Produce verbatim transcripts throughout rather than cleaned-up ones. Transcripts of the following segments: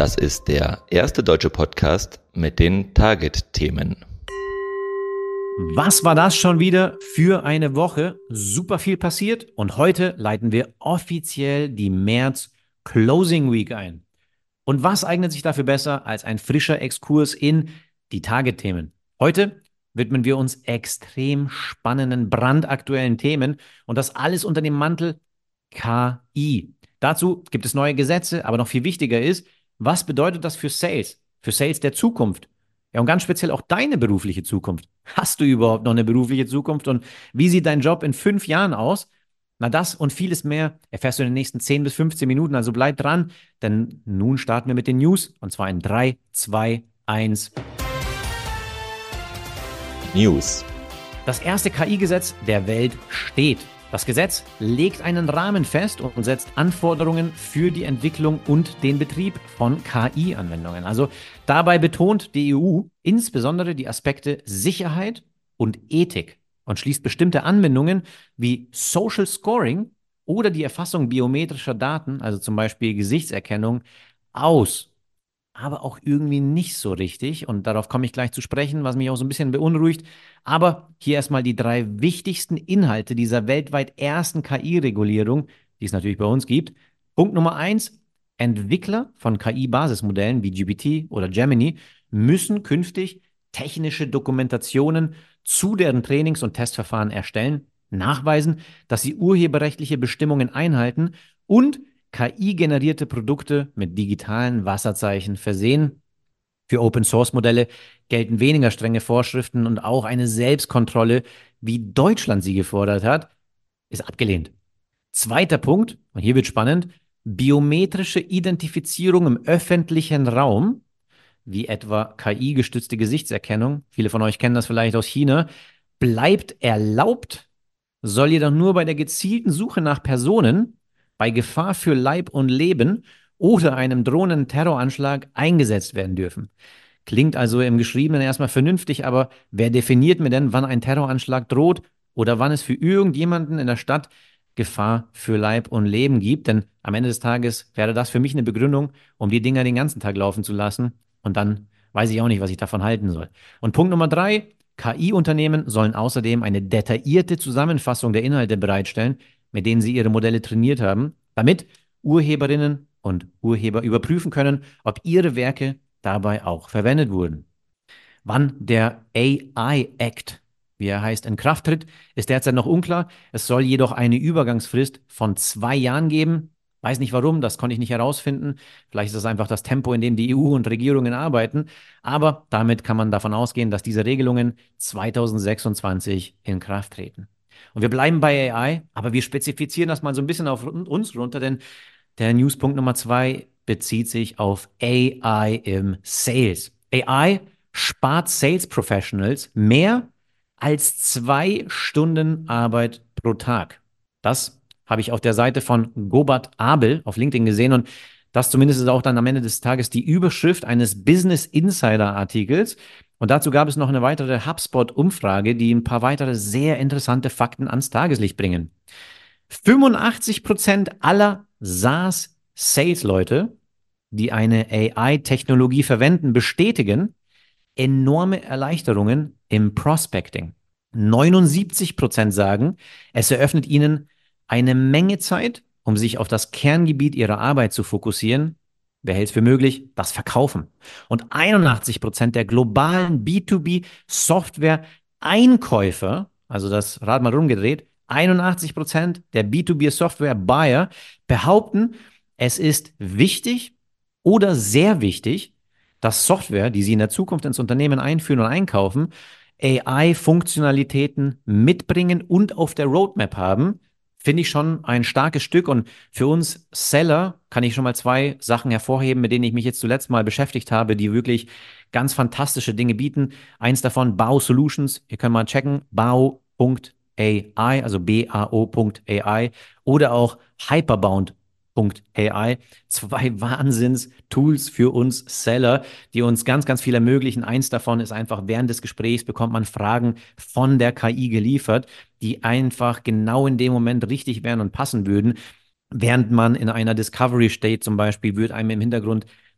Das ist der erste deutsche Podcast mit den Target-Themen. Was war das schon wieder für eine Woche? Super viel passiert und heute leiten wir offiziell die März Closing Week ein. Und was eignet sich dafür besser als ein frischer Exkurs in die Target-Themen? Heute widmen wir uns extrem spannenden, brandaktuellen Themen und das alles unter dem Mantel K I. Dazu gibt es neue Gesetze, aber noch viel wichtiger ist, was bedeutet das für Sales? Für Sales der Zukunft? Ja, und ganz speziell auch deine berufliche Zukunft. Hast du überhaupt noch eine berufliche Zukunft und wie sieht dein Job in fünf Jahren aus? Na, das und vieles mehr erfährst du in den nächsten zehn bis fünfzehn Minuten, also bleib dran, denn nun starten wir mit den News und zwar in drei, zwei, eins. News. Das erste K I-Gesetz der Welt steht. Das Gesetz legt einen Rahmen fest und setzt Anforderungen für die Entwicklung und den Betrieb von K I-Anwendungen. Also dabei betont die E U insbesondere die Aspekte Sicherheit und Ethik und schließt bestimmte Anwendungen wie Social Scoring oder die Erfassung biometrischer Daten, also zum Beispiel Gesichtserkennung, aus. Aber auch irgendwie nicht so richtig. Und darauf komme ich gleich zu sprechen, was mich auch so ein bisschen beunruhigt. Aber hier erstmal die drei wichtigsten Inhalte dieser weltweit ersten K I-Regulierung, die es natürlich bei uns gibt. Punkt Nummer eins: Entwickler von K I-Basismodellen wie G P T oder Gemini müssen künftig technische Dokumentationen zu deren Trainings- und Testverfahren erstellen, nachweisen, dass sie urheberrechtliche Bestimmungen einhalten und K I-generierte Produkte mit digitalen Wasserzeichen versehen. Für Open-Source-Modelle gelten weniger strenge Vorschriften und auch eine Selbstkontrolle, wie Deutschland sie gefordert hat, ist abgelehnt. Zweiter Punkt, und hier wird spannend: biometrische Identifizierung im öffentlichen Raum, wie etwa K I-gestützte Gesichtserkennung, viele von euch kennen das vielleicht aus China, bleibt erlaubt, soll jedoch nur bei der gezielten Suche nach Personen, bei Gefahr für Leib und Leben oder einem drohenden Terroranschlag eingesetzt werden dürfen. Klingt also im Geschriebenen erstmal vernünftig, aber wer definiert mir denn, wann ein Terroranschlag droht oder wann es für irgendjemanden in der Stadt Gefahr für Leib und Leben gibt? Denn am Ende des Tages wäre das für mich eine Begründung, um die Dinger den ganzen Tag laufen zu lassen. Und dann weiß ich auch nicht, was ich davon halten soll. Und Punkt Nummer drei: K I-Unternehmen sollen außerdem eine detaillierte Zusammenfassung der Inhalte bereitstellen, mit denen sie ihre Modelle trainiert haben, damit Urheberinnen und Urheber überprüfen können, ob ihre Werke dabei auch verwendet wurden. Wann der A I Act, wie er heißt, in Kraft tritt, ist derzeit noch unklar. Es soll jedoch eine Übergangsfrist von zwei Jahren geben. Weiß nicht warum, das konnte ich nicht herausfinden. Vielleicht ist das einfach das Tempo, in dem die E U und Regierungen arbeiten. Aber damit kann man davon ausgehen, dass diese Regelungen zweitausendsechsundzwanzig in Kraft treten. Und wir bleiben bei A I, aber wir spezifizieren das mal so ein bisschen auf uns runter, denn der Newspunkt Nummer zwei bezieht sich auf A I im Sales. A I spart Sales Professionals mehr als zwei Stunden Arbeit pro Tag. Das habe ich auf der Seite von Gobert Abel auf LinkedIn gesehen und das zumindest ist auch dann am Ende des Tages die Überschrift eines Business Insider Artikels. Und dazu gab es noch eine weitere HubSpot-Umfrage, die ein paar weitere sehr interessante Fakten ans Tageslicht bringen. fünfundachtzig Prozent aller SaaS-Sales-Leute, die eine A I-Technologie verwenden, bestätigen enorme Erleichterungen im Prospecting. neunundsiebzig Prozent sagen, es eröffnet ihnen eine Menge Zeit, um sich auf das Kerngebiet ihrer Arbeit zu fokussieren. Wer hält es für möglich? Das Verkaufen. Und einundachtzig Prozent der globalen B zwei B Software-Einkäufer, also das Rad mal rumgedreht, einundachtzig Prozent der B zwei B Software-Buyer behaupten, es ist wichtig oder sehr wichtig, dass Software, die sie in der Zukunft ins Unternehmen einführen und einkaufen, A I-Funktionalitäten mitbringen und auf der Roadmap haben, finde ich schon ein starkes Stück. Und für uns Seller kann ich schon mal zwei Sachen hervorheben, mit denen ich mich jetzt zuletzt mal beschäftigt habe, die wirklich ganz fantastische Dinge bieten. Eins davon, Bao Solutions. Ihr könnt mal checken, bao Punkt A I, also B A O Punkt A I oder auch Hyperbound Punkt A I. Zwei Wahnsinns-Tools für uns Seller, die uns ganz, ganz viel ermöglichen. Eins davon ist einfach, während des Gesprächs bekommt man Fragen von der K I geliefert, die einfach genau in dem Moment richtig wären und passen würden. Während man in einer Discovery steht zum Beispiel, wird einem im Hintergrund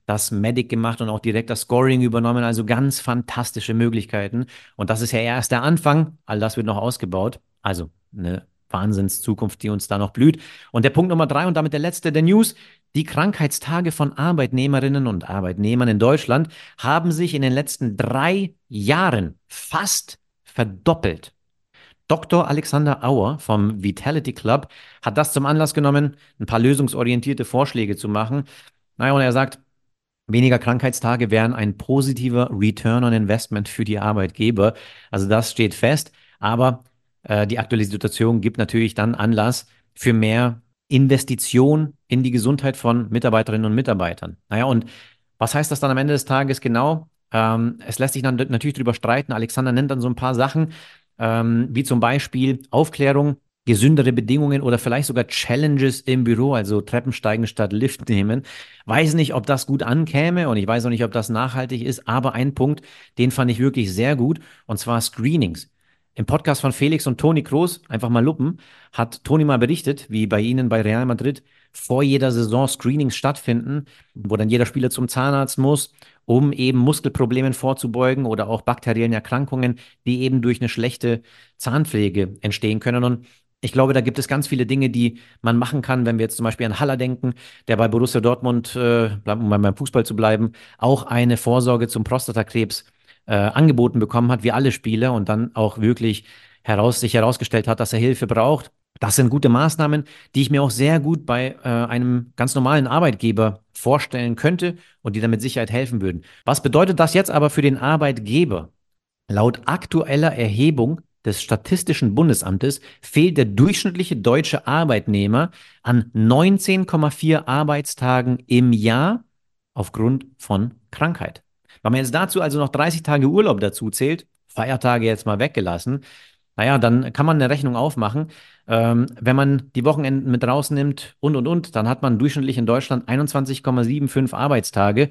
das Medic gemacht und auch direkt das Scoring übernommen. Also ganz fantastische Möglichkeiten. Und das ist ja erst der Anfang. All das wird noch ausgebaut. Also eine Wahnsinnszukunft, die uns da noch blüht. Und der Punkt Nummer drei und damit der letzte der News. Die Krankheitstage von Arbeitnehmerinnen und Arbeitnehmern in Deutschland haben sich in den letzten drei Jahren fast verdoppelt. Doktor Alexander Auer vom Vitality Club hat das zum Anlass genommen, ein paar lösungsorientierte Vorschläge zu machen. Naja, und er sagt, weniger Krankheitstage wären ein positiver Return on Investment für die Arbeitgeber. Also das steht fest. Aber äh, die aktuelle Situation gibt natürlich dann Anlass für mehr Investition in die Gesundheit von Mitarbeiterinnen und Mitarbeitern. Naja, und was heißt das dann am Ende des Tages genau? Ähm, es lässt sich dann natürlich darüber streiten. Alexander nennt dann so ein paar Sachen, ähm, wie zum Beispiel Aufklärung, gesündere Bedingungen oder vielleicht sogar Challenges im Büro, also Treppensteigen statt Lift nehmen. Weiß nicht, ob das gut ankäme und ich weiß auch nicht, ob das nachhaltig ist, aber ein Punkt, den fand ich wirklich sehr gut, und zwar Screenings. Im Podcast von Felix und Toni Kroos, einfach mal lupen, hat Toni mal berichtet, wie bei ihnen bei Real Madrid vor jeder Saison Screenings stattfinden, wo dann jeder Spieler zum Zahnarzt muss, um eben Muskelproblemen vorzubeugen oder auch bakteriellen Erkrankungen, die eben durch eine schlechte Zahnpflege entstehen können. Und ich glaube, da gibt es ganz viele Dinge, die man machen kann, wenn wir jetzt zum Beispiel an Haller denken, der bei Borussia Dortmund, äh, um beim Fußball zu bleiben, auch eine Vorsorge zum Prostatakrebs äh, angeboten bekommen hat, wie alle Spieler, und dann auch wirklich heraus, sich herausgestellt hat, dass er Hilfe braucht. Das sind gute Maßnahmen, die ich mir auch sehr gut bei äh, einem ganz normalen Arbeitgeber vorstellen könnte und die dann mit Sicherheit helfen würden. Was bedeutet das jetzt aber für den Arbeitgeber? Laut aktueller Erhebung des Statistischen Bundesamtes fehlt der durchschnittliche deutsche Arbeitnehmer an neunzehn Komma vier Arbeitstagen im Jahr aufgrund von Krankheit. Wenn man jetzt dazu also noch dreißig Tage Urlaub dazu zählt, Feiertage jetzt mal weggelassen, naja, dann kann man eine Rechnung aufmachen. Ähm, wenn man die Wochenenden mit rausnimmt und, und, und, dann hat man durchschnittlich in Deutschland einundzwanzig Komma fünfundsiebzig Arbeitstage.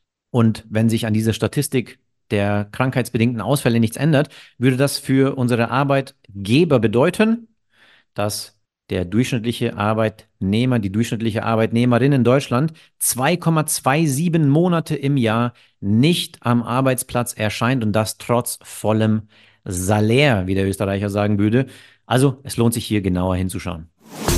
Und wenn sich an dieser Statistik der krankheitsbedingten Ausfälle nichts ändert, würde das für unsere Arbeitgeber bedeuten, dass der durchschnittliche Arbeitnehmer, die durchschnittliche Arbeitnehmerin in Deutschland zwei Komma siebenundzwanzig Monate im Jahr nicht am Arbeitsplatz erscheint, und das trotz vollem Salär, wie der Österreicher sagen würde. Also es lohnt sich hier genauer hinzuschauen.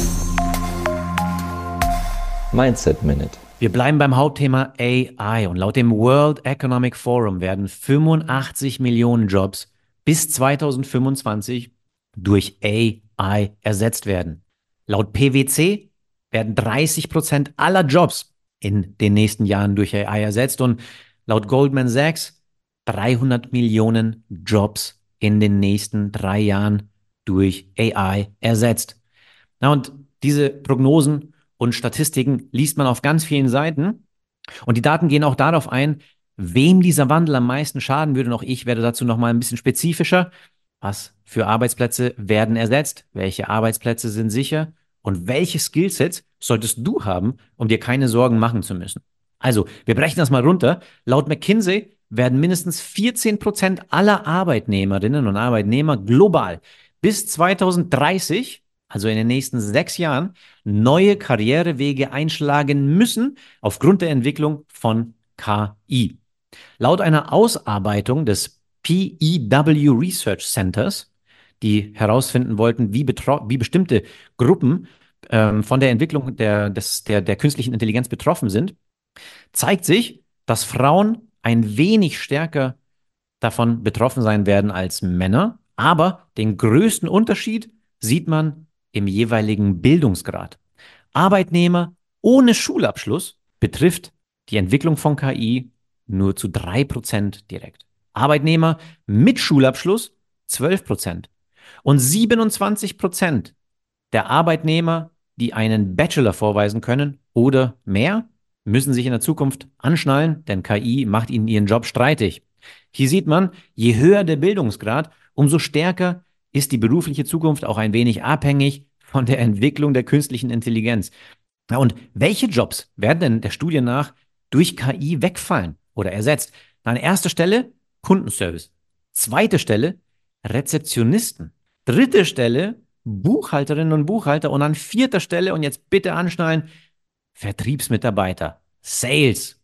Mindset Minute. Wir bleiben beim Hauptthema A I, und laut dem World Economic Forum werden fünfundachtzig Millionen Jobs bis zweitausendfünfundzwanzig durch A I ersetzt werden. Laut P W C werden dreißig Prozent aller Jobs in den nächsten Jahren durch A I ersetzt, und laut Goldman Sachs dreihundert Millionen Jobs in den nächsten drei Jahren durch A I ersetzt. Na, und diese Prognosen und Statistiken liest man auf ganz vielen Seiten. Und die Daten gehen auch darauf ein, wem dieser Wandel am meisten schaden würde. Und auch ich werde dazu nochmal ein bisschen spezifischer. Was für Arbeitsplätze werden ersetzt? Welche Arbeitsplätze sind sicher? Und welche Skillsets solltest du haben, um dir keine Sorgen machen zu müssen? Also, wir brechen das mal runter. Laut McKinsey werden mindestens vierzehn Prozent aller Arbeitnehmerinnen und Arbeitnehmer global bis zweitausenddreißig, also in den nächsten sechs Jahren, neue Karrierewege einschlagen müssen aufgrund der Entwicklung von K I. Laut einer Ausarbeitung des P E W Research Centers, die herausfinden wollten, wie, wie bestimmte Gruppen ähm, von der Entwicklung der, des, der, der künstlichen Intelligenz betroffen sind, zeigt sich, dass Frauen ein wenig stärker davon betroffen sein werden als Männer, aber den größten Unterschied sieht man im jeweiligen Bildungsgrad. Arbeitnehmer ohne Schulabschluss betrifft die Entwicklung von K I nur zu drei Prozent direkt. Arbeitnehmer mit Schulabschluss zwölf Prozent. Und siebenundzwanzig Prozent der Arbeitnehmer, die einen Bachelor vorweisen können oder mehr, müssen sich in der Zukunft anschnallen, denn K I macht ihnen ihren Job streitig. Hier sieht man, je höher der Bildungsgrad, umso stärker ist die berufliche Zukunft auch ein wenig abhängig von der Entwicklung der künstlichen Intelligenz. Ja, und welche Jobs werden denn der Studie nach durch K I wegfallen oder ersetzt? An erster Stelle Kundenservice. Zweite Stelle Rezeptionisten. Dritte Stelle Buchhalterinnen und Buchhalter. Und an vierter Stelle, und jetzt bitte anschnallen, Vertriebsmitarbeiter. Sales.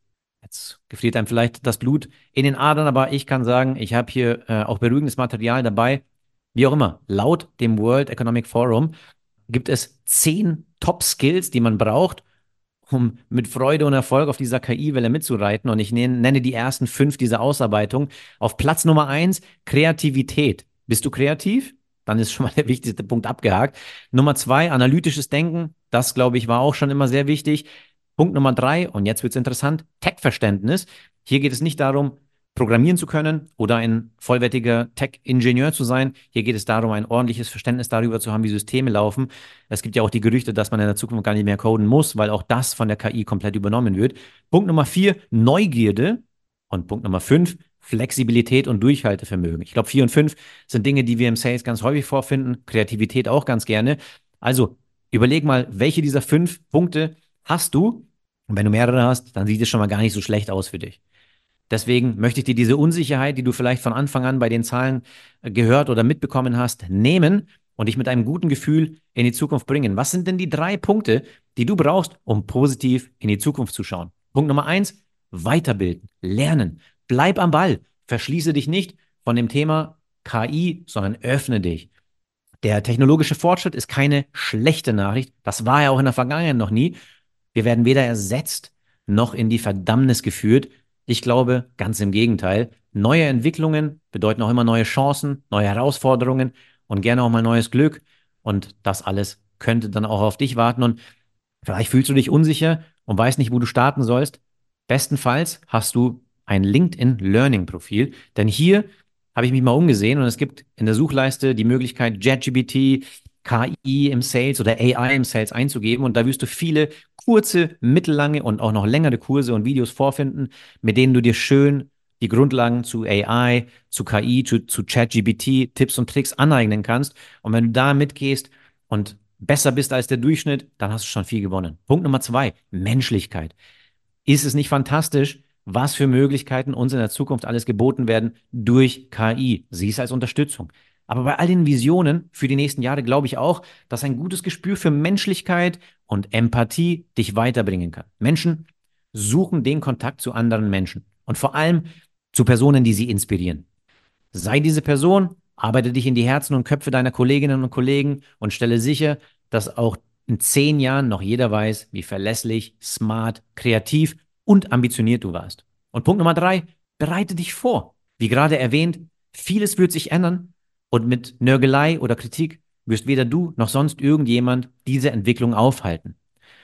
Jetzt gefriert einem vielleicht das Blut in den Adern, aber ich kann sagen, ich habe hier äh, auch beruhigendes Material dabei. Wie auch immer, laut dem World Economic Forum gibt es zehn Top-Skills, die man braucht, um mit Freude und Erfolg auf dieser K I-Welle mitzureiten. Und ich nenne die ersten fünf dieser Ausarbeitung. Auf Platz Nummer eins, Kreativität. Bist du kreativ? Dann ist schon mal der wichtigste Punkt abgehakt. Nummer zwei, analytisches Denken. Das, glaube ich, war auch schon immer sehr wichtig. Punkt Nummer drei, und jetzt wird es interessant, Tech-Verständnis. Hier geht es nicht darum, programmieren zu können oder ein vollwertiger Tech-Ingenieur zu sein. Hier geht es darum, ein ordentliches Verständnis darüber zu haben, wie Systeme laufen. Es gibt ja auch die Gerüchte, dass man in der Zukunft gar nicht mehr coden muss, weil auch das von der K I komplett übernommen wird. Punkt Nummer vier, Neugierde. Und Punkt Nummer fünf, Flexibilität und Durchhaltevermögen. Ich glaube, vier und fünf sind Dinge, die wir im Sales ganz häufig vorfinden. Kreativität auch ganz gerne. Also überleg mal, welche dieser fünf Punkte hast du? Und wenn du mehrere hast, dann sieht es schon mal gar nicht so schlecht aus für dich. Deswegen möchte ich dir diese Unsicherheit, die du vielleicht von Anfang an bei den Zahlen gehört oder mitbekommen hast, nehmen und dich mit einem guten Gefühl in die Zukunft bringen. Was sind denn die drei Punkte, die du brauchst, um positiv in die Zukunft zu schauen? Punkt Nummer eins, weiterbilden, lernen. Bleib am Ball. Verschließe dich nicht von dem Thema K I, sondern öffne dich. Der technologische Fortschritt ist keine schlechte Nachricht. Das war er auch in der Vergangenheit noch nie. Wir werden weder ersetzt noch in die Verdammnis geführt. Ich glaube, ganz im Gegenteil. Neue Entwicklungen bedeuten auch immer neue Chancen, neue Herausforderungen und gerne auch mal neues Glück. Und das alles könnte dann auch auf dich warten. Und vielleicht fühlst du dich unsicher und weißt nicht, wo du starten sollst. Bestenfalls hast du ein LinkedIn-Learning-Profil, denn hier habe ich mich mal umgesehen und es gibt in der Suchleiste die Möglichkeit, ChatGPT, K I im Sales oder A I im Sales einzugeben und da wirst du viele kurze, mittellange und auch noch längere Kurse und Videos vorfinden, mit denen du dir schön die Grundlagen zu A I, zu K I, zu, zu ChatGPT, Tipps und Tricks aneignen kannst. Und wenn du da mitgehst und besser bist als der Durchschnitt, dann hast du schon viel gewonnen. Punkt Nummer zwei, Menschlichkeit. Ist es nicht fantastisch, was für Möglichkeiten uns in der Zukunft alles geboten werden durch K I? Sieh es als Unterstützung. Aber bei all den Visionen für die nächsten Jahre glaube ich auch, dass ein gutes Gespür für Menschlichkeit und Empathie dich weiterbringen kann. Menschen suchen den Kontakt zu anderen Menschen und vor allem zu Personen, die sie inspirieren. Sei diese Person, arbeite dich in die Herzen und Köpfe deiner Kolleginnen und Kollegen und stelle sicher, dass auch in zehn Jahren noch jeder weiß, wie verlässlich, smart, kreativ und ambitioniert du warst. Und Punkt Nummer drei, bereite dich vor. Wie gerade erwähnt, vieles wird sich ändern und mit Nörgelei oder Kritik wirst weder du noch sonst irgendjemand diese Entwicklung aufhalten.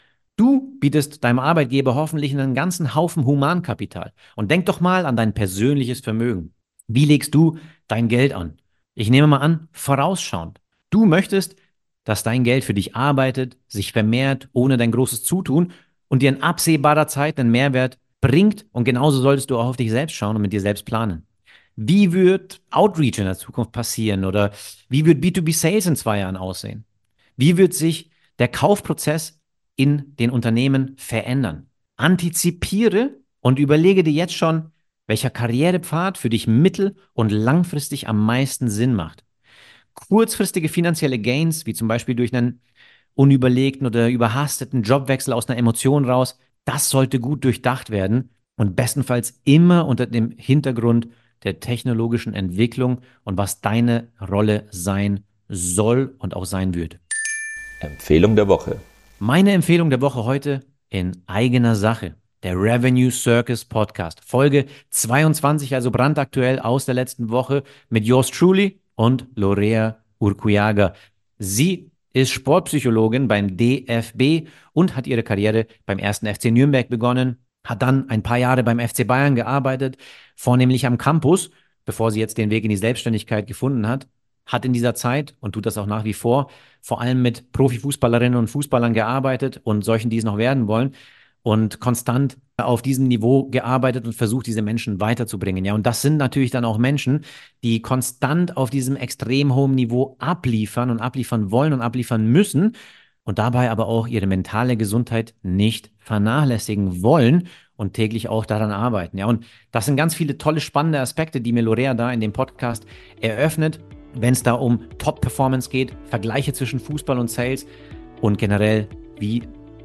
Du bietest deinem Arbeitgeber hoffentlich einen ganzen Haufen Humankapital. Und denk doch mal an dein persönliches Vermögen. Wie legst du dein Geld an? Ich nehme mal an, vorausschauend. Du möchtest, dass dein Geld für dich arbeitet, sich vermehrt, ohne dein großes Zutun und dir in absehbarer Zeit einen Mehrwert bringt. Und genauso solltest du auch auf dich selbst schauen und mit dir selbst planen. Wie wird Outreach in der Zukunft passieren? Oder wie wird B zwei B Sales in zwei Jahren aussehen? Wie wird sich der Kaufprozess in den Unternehmen verändern? Antizipiere und überlege dir jetzt schon, welcher Karrierepfad für dich mittel- und langfristig am meisten Sinn macht. Kurzfristige finanzielle Gains, wie zum Beispiel durch einen unüberlegten oder überhasteten Jobwechsel aus einer Emotion raus, das sollte gut durchdacht werden und bestenfalls immer unter dem Hintergrund der technologischen Entwicklung und was deine Rolle sein soll und auch sein wird. Empfehlung der Woche. Meine Empfehlung der Woche heute in eigener Sache. Der Revenue Circus Podcast. Folge zweiundzwanzig, also brandaktuell aus der letzten Woche mit yours truly und Lorea Urquiaga. Sie ist Sportpsychologin beim D F B und hat ihre Karriere beim ersten F C Nürnberg begonnen, hat dann ein paar Jahre beim F C Bayern gearbeitet, vornehmlich am Campus, bevor sie jetzt den Weg in die Selbstständigkeit gefunden hat, hat in dieser Zeit und tut das auch nach wie vor, vor allem mit Profifußballerinnen und Fußballern gearbeitet und solchen, die es noch werden wollen und konstant auf diesem Niveau gearbeitet und versucht, diese Menschen weiterzubringen. Ja, und das sind natürlich dann auch Menschen, die konstant auf diesem extrem hohen Niveau abliefern und abliefern wollen und abliefern müssen und dabei aber auch ihre mentale Gesundheit nicht vernachlässigen wollen und täglich auch daran arbeiten. Ja, und das sind ganz viele tolle, spannende Aspekte, die mir Lorea da in dem Podcast eröffnet, wenn es da um Top-Performance geht, Vergleiche zwischen Fußball und Sales und generell, wie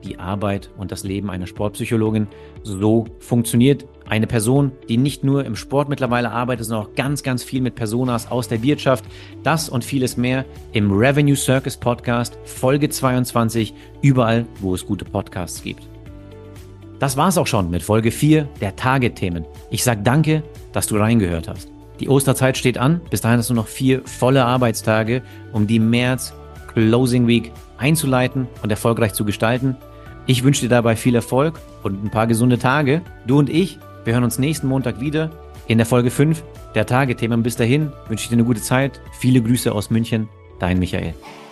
die Arbeit und das Leben einer Sportpsychologin so funktioniert. Eine Person, die nicht nur im Sport mittlerweile arbeitet, sondern auch ganz, ganz viel mit Personas aus der Wirtschaft. Das und vieles mehr im Revenue Circus Podcast, Folge zweiundzwanzig, überall, wo es gute Podcasts gibt. Das war's auch schon mit Folge vier der Target-Themen. Ich sag danke, dass du reingehört hast. Die Osterzeit steht an. Bis dahin hast du noch vier volle Arbeitstage, um die März Closing Week einzuleiten und erfolgreich zu gestalten. Ich wünsche dir dabei viel Erfolg und ein paar gesunde Tage. Du und ich, wir hören uns nächsten Montag wieder in der Folge fünf der Target-Themen. Bis dahin wünsche ich dir eine gute Zeit. Viele Grüße aus München. Dein Michael.